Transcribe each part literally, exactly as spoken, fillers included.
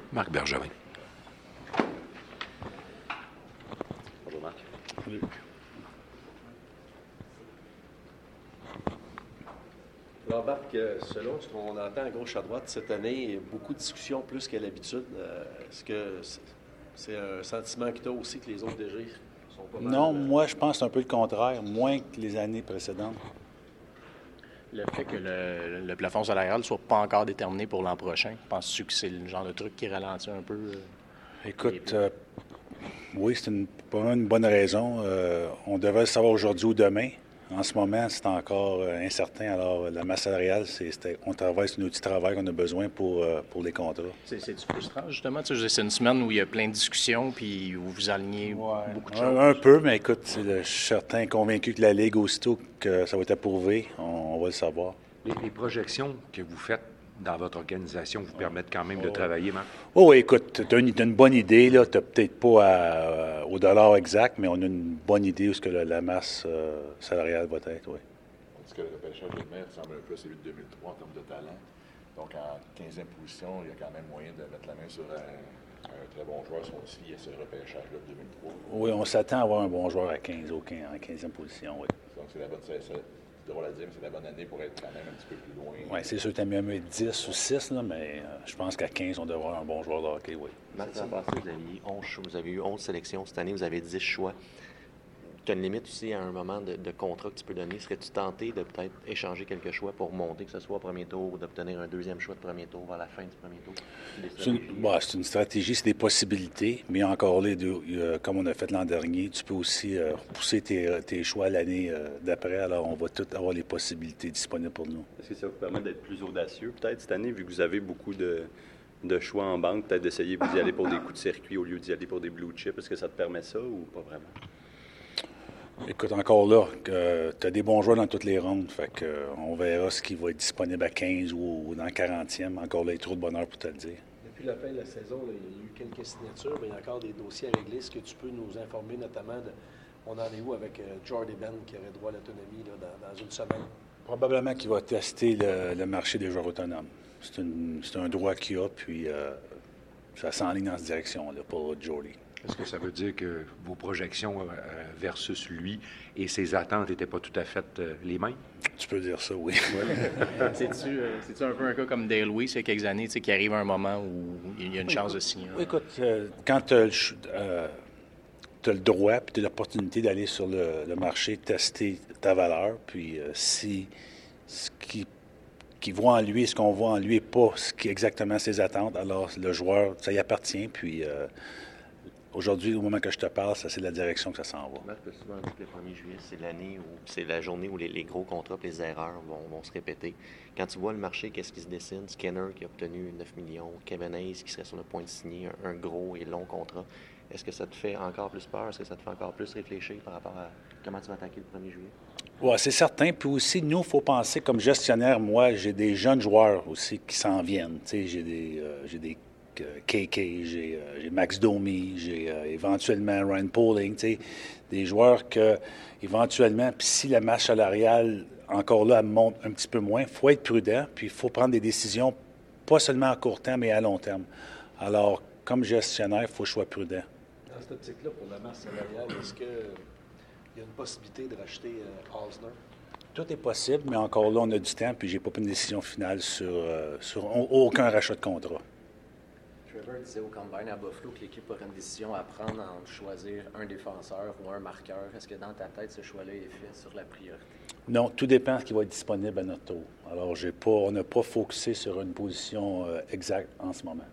Marc Bergevin. Bonjour Marc. Salut. Alors Marc, selon ce qu'on entend à gauche à droite cette année, beaucoup de discussions plus qu'à l'habitude. Euh, est-ce que c'est un sentiment que tu as aussi que les autres D G sont pas mal? Non, moi, je pense que c'est un peu le contraire, moins que les années précédentes. Le fait que le, le plafond salarial ne soit pas encore déterminé pour l'an prochain, penses-tu que c'est le genre de truc qui ralentit un peu? Euh, Écoute, euh, oui, c'est une, pas une bonne raison. Euh, on devrait le savoir aujourd'hui ou demain. En ce moment, c'est encore euh, incertain. Alors, la masse salariale, c'est, c'est, on travaille sur un outil de travail qu'on a besoin pour, euh, pour les contrats. C'est, c'est frustrant, justement. Tu sais, c'est une semaine où il y a plein de discussions, puis où vous alignez ouais, beaucoup de un, choses. Un peu, mais écoute, c'est le, je suis certain, convaincu que la Ligue, aussitôt que ça va être approuvé, on, on va le savoir. Les, les projections que vous faites dans votre organisation vous permettent quand même de oh. travailler, Marc? Oh, oui, écoute, tu as une, une bonne idée, là. Tu n'as peut-être pas à, euh, au dollar exact, mais on a une bonne idée où ce que la, la masse euh, salariale va être, oui. On dit que le repêchage de maire ressemble un peu à celui de deux mille trois en termes de talent. Donc, en quinzième position, il y a quand même moyen de mettre la main sur un, un très bon joueur s'il y a ce repêchage-là de deux mille trois. Oui, on s'attend à avoir un bon joueur à quinze, au quinze, en quinzième position, oui. Donc, c'est la bonne, c'est, c'est drôle à dire, mais c'est la bonne année pour être quand même un petit peu plus loin. Oui, c'est sûr que tu as mieux être dix ou six, là, mais euh, je pense qu'à quinze, on devrait avoir un bon joueur de hockey, oui. Marc, l'an passé, vous aviez onze, vous avez eu onze sélections. Cette année, vous avez dix choix. Tu as une limite aussi à un moment de, de contrat que tu peux donner. Serais-tu tenté de peut-être échanger quelques choix pour monter, que ce soit au premier tour, ou d'obtenir un deuxième choix de premier tour vers la fin du premier tour? C'est une, bah, c'est une stratégie, c'est des possibilités, mais encore là, de, euh, comme on a fait l'an dernier, tu peux aussi euh, repousser tes, tes choix l'année euh, d'après. Alors, on va tout avoir les possibilités disponibles pour nous. Est-ce que ça vous permet d'être plus audacieux, peut-être, cette année, vu que vous avez beaucoup de, de choix en banque, peut-être d'essayer d'y aller pour des coups de circuit au lieu d'y aller pour des blue chips? Est-ce que ça te permet ça ou pas vraiment? Écoute, encore là, euh, tu as des bons joueurs dans toutes les rondes. Fait que, euh, on verra ce qui va être disponible à quinze ou, ou dans le quarantième. Encore là, il y a trop de bonheur pour te le dire. Depuis la fin de la saison, là, il y a eu quelques signatures, mais il y a encore des dossiers à régler. Est-ce que tu peux nous informer notamment de on en est où avec euh, Jordy Ben qui aurait droit à l'autonomie là, dans, dans une semaine? Probablement qu'il va tester le, le marché des joueurs autonomes. C'est, une, c'est un droit qu'il a, puis euh, ça s'enligne dans cette direction-là pour Jordy. Est-ce que ça veut dire que vos projections euh, versus lui et ses attentes n'étaient pas tout à fait euh, les mêmes? Tu peux dire ça, oui. C'est-tu, euh, c'est-tu un peu un cas comme Dale Louis, il y a quelques années, tu sais, qui arrive à un moment où il y a une chance de signer? Oui, écoute, euh, quand tu as le, euh, le droit et tu as l'opportunité d'aller sur le, le marché, tester ta valeur, puis euh, si ce qui, qui voit en lui, ce qu'on voit en lui n'est pas ce qui est exactement ses attentes, alors le joueur, ça y appartient, puis... Euh, Aujourd'hui, au moment que je te parle, ça, c'est la direction que ça s'en va. Marc, tu as souvent dit que le premier juillet, c'est l'année où c'est la journée où les, les gros contrats et les erreurs vont, vont se répéter. Quand tu vois le marché, qu'est-ce qui se dessine? Skinner qui a obtenu neuf millions, Kevin Hayes qui serait sur le point de signer un, un gros et long contrat. Est-ce que ça te fait encore plus peur? Est-ce que ça te fait encore plus réfléchir par rapport à comment tu vas attaquer le premier juillet? Oui, c'est certain. Puis aussi, nous, il faut penser, comme gestionnaire, moi, j'ai des jeunes joueurs aussi qui s'en viennent. Tu sais, j'ai des, euh, j'ai des K K, j'ai, euh, j'ai Max Domi, j'ai euh, éventuellement Ryan Poling, tu sais, des joueurs que, éventuellement, puis si la masse salariale, encore là, elle monte un petit peu moins, il faut être prudent, puis il faut prendre des décisions, pas seulement à court terme, mais à long terme. Alors, comme gestionnaire, il faut que je sois prudent. Dans cette optique-là, pour la masse salariale, est-ce qu'il y a une possibilité de racheter euh, Osner? Tout est possible, mais encore là, on a du temps, puis j'ai pas pris une décision finale sur, euh, sur aucun rachat de contrat. Trevor disait au Combine à Buffalo que l'équipe aurait une décision à prendre entre choisir un défenseur ou un marqueur. Est-ce que dans ta tête, ce choix-là est fait sur la priorité? Non, tout dépend de ce qui va être disponible à notre tour. Alors, j'ai pas, on n'a pas focusé sur une position euh, exacte en ce moment.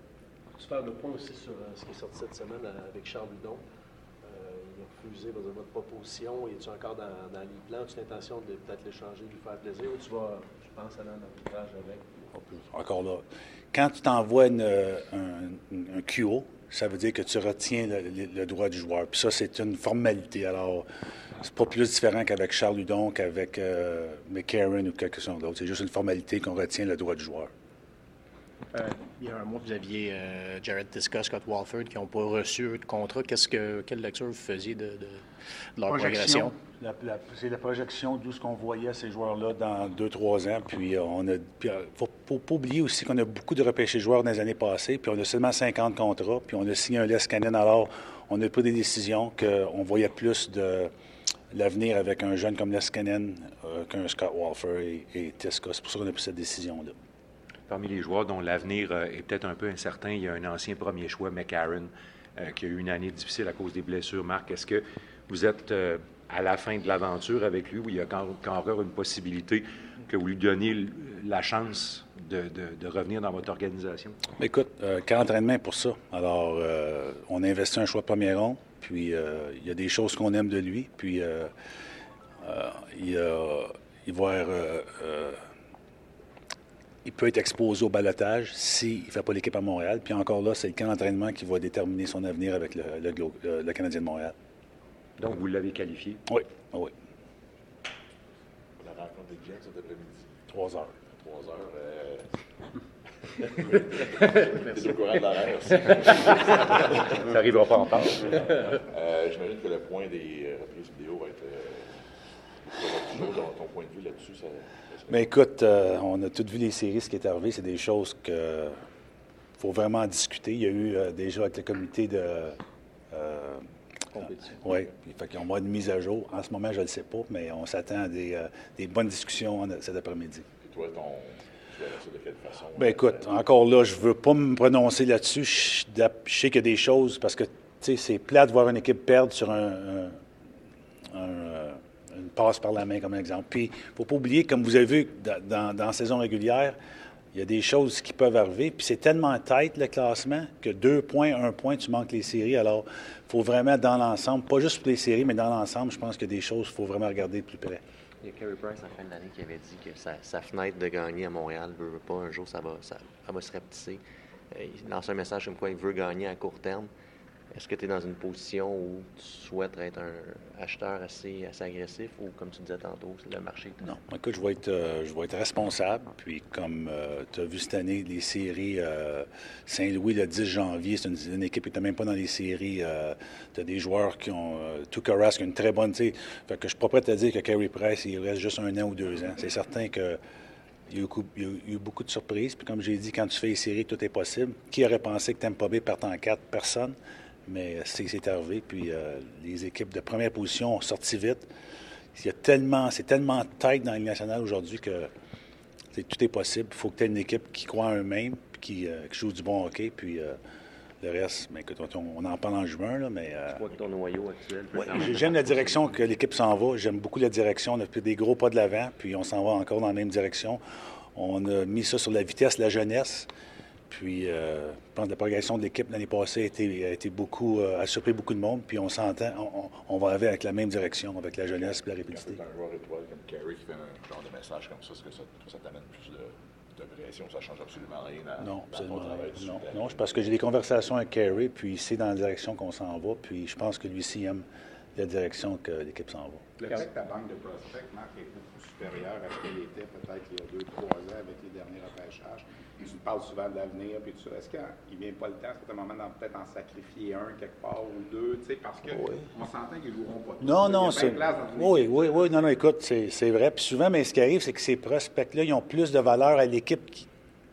Tu faire le point aussi sur euh, ce qui est sorti cette semaine avec Charles Hudon. Euh, il a refusé votre, votre proposition. Es-tu encore dans, dans les plans? As-tu l'intention de peut-être l'échanger, de lui faire plaisir? Ou tu vas, je pense, aller en arbitrage avec? Encore là. Quand tu t'envoies une, un, un Q O, ça veut dire que tu retiens le, le, le droit du joueur. Puis ça, c'est une formalité. Alors, c'est pas plus différent qu'avec Charles Hudon, qu'avec euh, McCarron ou quelque chose d'autre. C'est juste une formalité qu'on retient le droit du joueur. Euh, il y a un mois, vous aviez euh, Jared Tiska, Scott Walford qui n'ont pas reçu eux, de contrat. Qu'est-ce que, quelle lecture vous faisiez de, de, de leur Projection. progression? La, la, c'est la projection d'où ce qu'on voyait ces joueurs-là dans deux trois ans. Puis euh, on a. Il ne faut, faut pas oublier aussi qu'on a beaucoup de repêchés joueurs dans les années passées. Puis on a seulement cinquante contrats. Puis on a signé un Leskinen. Alors, on a pris des décisions qu'on voyait plus de l'avenir avec un jeune comme Leskinen euh, qu'un Scott Walford et, et Tiska. C'est pour ça qu'on a pris cette décision-là. Parmi les joueurs dont l'avenir euh, est peut-être un peu incertain, il y a un ancien premier choix, McCarron, euh, qui a eu une année difficile à cause des blessures. Marc, est-ce que vous êtes euh, à la fin de l'aventure avec lui, où il y a encore une possibilité que vous lui donniez la chance de, de, de revenir dans votre organisation? Écoute, euh, camp d'entraînement pour ça. Alors, euh, on a investi un choix de premier rond, puis euh, il y a des choses qu'on aime de lui, puis euh, euh, il, euh, il va être... Euh, euh, il peut être exposé au ballottage s'il ne fait pas l'équipe à Montréal. Puis encore là, c'est le camp d'entraînement qui va déterminer son avenir avec le, le, le, le Canadien de Montréal. Donc, vous l'avez qualifié? Oui, oui. La rencontre des Jets cet après-midi. Trois heures. Trois heures. Euh... T'es au courant de l'horaire aussi. Ça n'arrivera pas en part. euh, J'imagine que le point des euh, reprises vidéo va être... Euh, toujours ton, ton point de vue là-dessus, ça... Mais écoute, euh, on a tous vu les séries, ce qui est arrivé. C'est des choses que faut vraiment en discuter. Il y a eu euh, déjà avec le comité de... Euh, Compétition. Euh, oui, fait qu'on va une mise à jour. En ce moment, je ne le sais pas, mais on s'attend à des, euh, des bonnes discussions cet après-midi. Et toi, ton... tu verras ça de quelle façon? Bien, écoute, encore là, je ne veux pas me prononcer là-dessus. Je, je sais qu'il y a des choses, parce que, tu sais, c'est plate de voir une équipe perdre sur un... un, un une passe par la main, comme exemple. Puis, il ne faut pas oublier, comme vous avez vu dans, dans, dans la saison régulière, il y a des choses qui peuvent arriver. Puis, c'est tellement tête, le classement, que deux points, un point, tu manques les séries. Alors, il faut vraiment, dans l'ensemble, pas juste pour les séries, mais dans l'ensemble, je pense qu'il y a des choses qu'il faut vraiment regarder de plus près. Il y a Carey Price, en fin d'année, qui avait dit que sa, sa fenêtre de gagner à Montréal ne veut pas. Un jour, ça va, ça, ça va se rapetisser. Euh, il lance un message comme quoi il veut gagner à court terme. Est-ce que tu es dans une position où tu souhaites être un acheteur assez, assez agressif ou, comme tu disais tantôt, c'est le marché? Non. Écoute, je vais être, euh, je vais être responsable. Puis, comme euh, tu as vu cette année, les séries euh, Saint-Louis, le dix janvier, c'est une, une équipe qui n'était même pas dans les séries. Euh, tu as des joueurs qui ont... Euh, Tuukka Rask, qui a une très bonne... Fait que je ne suis pas prêt à te dire que Carey Price, il reste juste un an ou deux ans. C'est certain que... Il y, a eu, il y a eu beaucoup de surprises. Puis, comme j'ai dit, quand tu fais les séries, tout est possible. Qui aurait pensé que Tampa Bay parte en quatre? Personne. Mais c'est, c'est arrivé, puis euh, les équipes de première position ont sorti vite. Il y a tellement, c'est tellement tête dans la Ligue nationale aujourd'hui que tout est possible. Il faut que tu aies une équipe qui croit en eux-mêmes, puis qui, euh, qui joue du bon hockey, puis euh, le reste, mais écoute, on, on en parle en juin, là, mais... Euh, tu vois que ton noyau actuel... Ouais, j'aime la direction que l'équipe s'en va. J'aime beaucoup la direction. On a fait des gros pas de l'avant, puis on s'en va encore dans la même direction. On a mis ça sur la vitesse, la jeunesse. Puis, euh, je pense que la progression de l'équipe l'année passée a été, a été beaucoup, euh, a surpris beaucoup de monde. Puis, on s'entend, on, on va aller avec la même direction, avec la jeunesse et la rapidité. Un joueur étoile comme Carey qui fait un genre de message comme ça, est-ce que ça, ça t'amène plus de, de pression? Ça change absolument rien dans, non, dans ton travail? Non, non, parce que j'ai des conversations avec Carey, puis il sait dans la direction qu'on s'en va. Puis, je pense que lui aussi aime la direction que l'équipe s'en va. Le fait que ta banque de prospects, Marc, est beaucoup supérieure à ce qu'elle était peut-être il y a deux, trois ans avec les derniers repêchages. Tu parles souvent de l'avenir et tout ça. Est-ce qu'il ne vient pas le temps, à certains moments, d'en peut-être en sacrifier un quelque part ou deux, tu sais, parce qu'on oui. s'entend qu'ils ne joueront pas tous. Non, non, c'est... Oui, oui, oui, non, non, écoute, c'est, c'est vrai. Puis souvent, mais ce qui arrive, c'est que ces prospects-là, ils ont plus de valeur à l'équipe qui,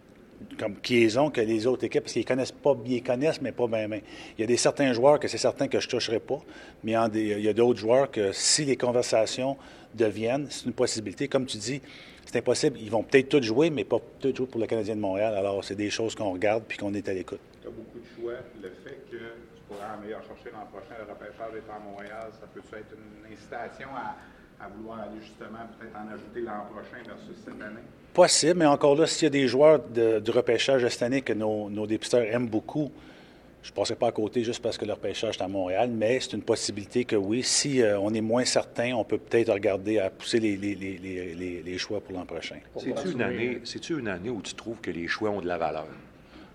comme qu'ils ont que les autres équipes, parce qu'ils connaissent pas, ils connaissent, mais pas bien, bien. Il y a des certains joueurs que c'est certain que je ne toucherai pas, mais il y a d'autres joueurs que si les conversations deviennent, c'est une possibilité. Comme tu dis, c'est impossible. Ils vont peut-être tous jouer, mais pas tous jouer pour le Canadien de Montréal. Alors, c'est des choses qu'on regarde puis qu'on est à l'écoute. Tu as beaucoup de choix. Le fait que tu pourras en meilleur chercher l'an prochain, le repêchage étant à Montréal, ça peut être une incitation à, à vouloir aller justement peut-être en ajouter l'an prochain versus cette année? Possible, mais encore là, s'il y a des joueurs de, du repêchage de cette année que nos, nos dépisteurs aiment beaucoup, je ne passerai pas à côté juste parce que le repêchage est à Montréal, mais c'est une possibilité que oui, si euh, on est moins certain, on peut peut-être regarder à pousser les, les, les, les, les choix pour l'an prochain. C'est-tu une année, c'est-tu une année où tu trouves que les choix ont de la valeur?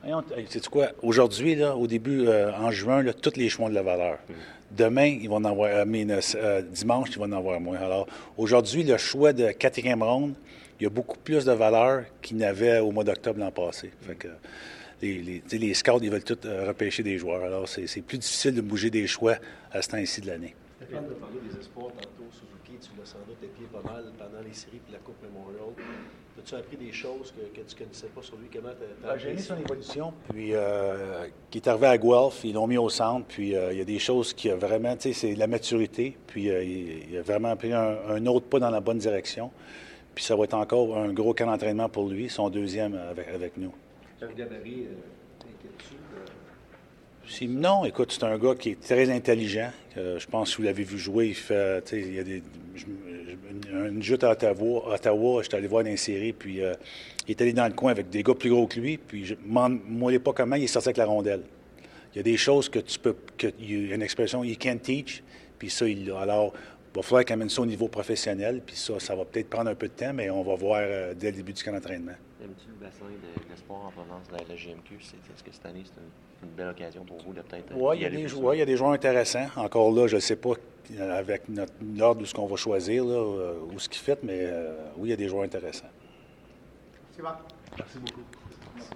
C'est quoi? Aujourd'hui, là, au début, euh, en juin, là, tous les choix ont de la valeur. Mm. Demain, ils vont en avoir, euh, mais, euh, dimanche, ils vont en avoir moins. Alors, aujourd'hui, le choix de quatrième ronde, il y a beaucoup plus de valeur qu'il n'y avait au mois d'octobre l'an passé. Mm. Fait que, les, les, les scouts, ils veulent tous euh, repêcher des joueurs. Alors, c'est, c'est plus difficile de bouger des choix à ce temps-ci de l'année. Stéphane a parlé des espoirs tantôt. Suzuki, tu l'as sans doute épié pas mal pendant les séries et la Coupe Memorial. As-tu appris des choses que, que tu ne connaissais pas sur lui? Comment tu as J'ai aimé son évolution. Puis, euh, qui est arrivé à Guelph, ils l'ont mis au centre. Puis, euh, il y a des choses qui a vraiment, tu sais, c'est la maturité. Puis, euh, il, il a vraiment pris un, un autre pas dans la bonne direction. Puis, ça va être encore un gros camp d'entraînement pour lui, son deuxième avec, avec nous. Un gabarit, euh, t'inquiètes-tu? Si, non, écoute, c'est un gars qui est très intelligent. Euh, je pense que vous l'avez vu jouer, il fait, tu sais, il y a des, je, je, une jute à Ottawa, Ottawa j'étais allé voir dans une série, puis euh, il est allé dans le coin avec des gars plus gros que lui, puis je ne sais pas comment, il est sorti avec la rondelle. Il y a des choses que tu peux, que, il y a une expression, you can't teach, puis ça, il l'a. Alors, il va falloir qu'il amène ça au niveau professionnel, puis ça, ça va peut-être prendre un peu de temps, mais on va voir euh, dès le début du camp d'entraînement. Aimes-tu le bassin de, de sport en province de la G M Q? Est-ce que cette année, c'est une, une belle occasion pour vous de peut-être... Oui, il y a des joueurs, il y a des joueurs intéressants. Encore là, je ne sais pas avec notre l'ordre où ce qu'on va choisir, là, où ce qu'il fait, mais euh, oui, il y a des joueurs intéressants. C'est bon. Merci beaucoup.